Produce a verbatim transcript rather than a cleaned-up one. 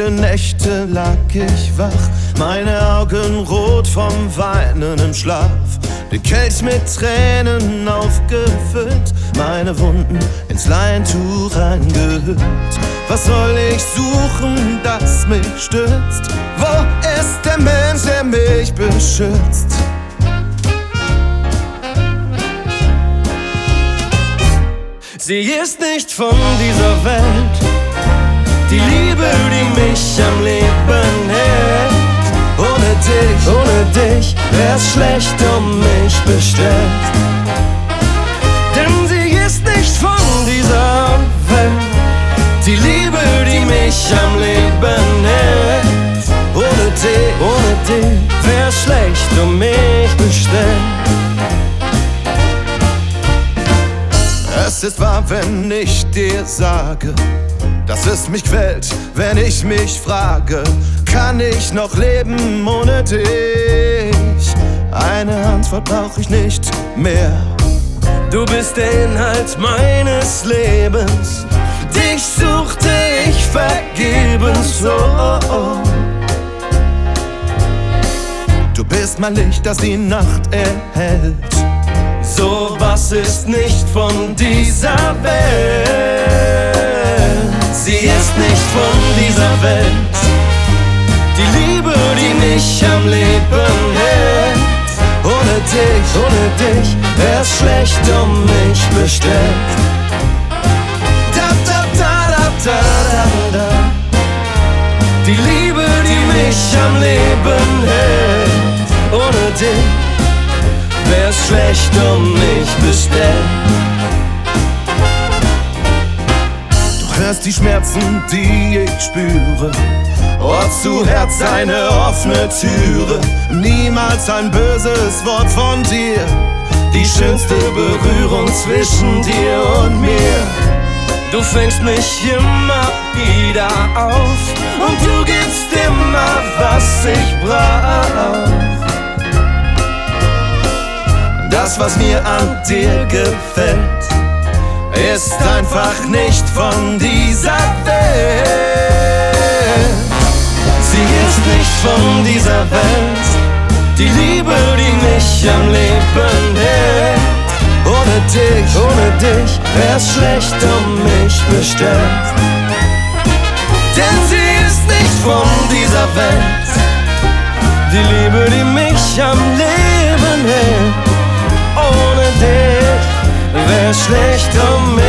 Viele Nächte lag ich wach, meine Augen rot vom Weinen im Schlaf. Den Kelch mit Tränen aufgefüllt, meine Wunden ins Leintuch eingehüllt. Was soll ich suchen, das mich stützt? Wo ist der Mensch, der mich beschützt? Sie ist nicht von dieser Welt, die Liebe, die mich am Leben hält. Ohne dich, ohne dich wär's schlecht um mich bestellt. Denn sie ist nicht von dieser Welt, die Liebe, die mich am Leben hält. Ohne dich, ohne dich wär's schlecht um mich bestellt. Es ist wahr, wenn ich dir sage, dass es mich quält, wenn ich mich frage, kann ich noch leben ohne dich? Eine Antwort brauch ich nicht mehr. Du bist der Inhalt meines Lebens, dich suchte ich vergebens. Oh, oh, oh. Du bist mein Licht, das die Nacht erhält. So was ist nicht von dieser Welt. Sie ist nicht von dieser Welt, die Liebe, die mich am Leben hält. Ohne dich, ohne dich wär's schlecht um mich bestellt. Da, da, da, da, da, da, da. Die Liebe, die mich am Leben hält. Ohne dich wär's schlecht um mich bestellt. Du hörst die Schmerzen, die ich spüre, Ohr zu Herz eine offene Türe. Niemals ein böses Wort von dir, die schönste Berührung zwischen dir und mir. Du fängst mich immer wieder auf und du gibst immer, was ich brauch. Das, was mir an dir gefällt, ist einfach nicht von dieser Welt. Sie ist nicht von dieser Welt, die Liebe, die mich am Leben hält. Ohne dich, ohne dich wär's schlecht um mich bestellt. Denn sie ist nicht von dieser Welt, die Liebe, die mich am Leben hält. Ohne dich wär's schlecht um mich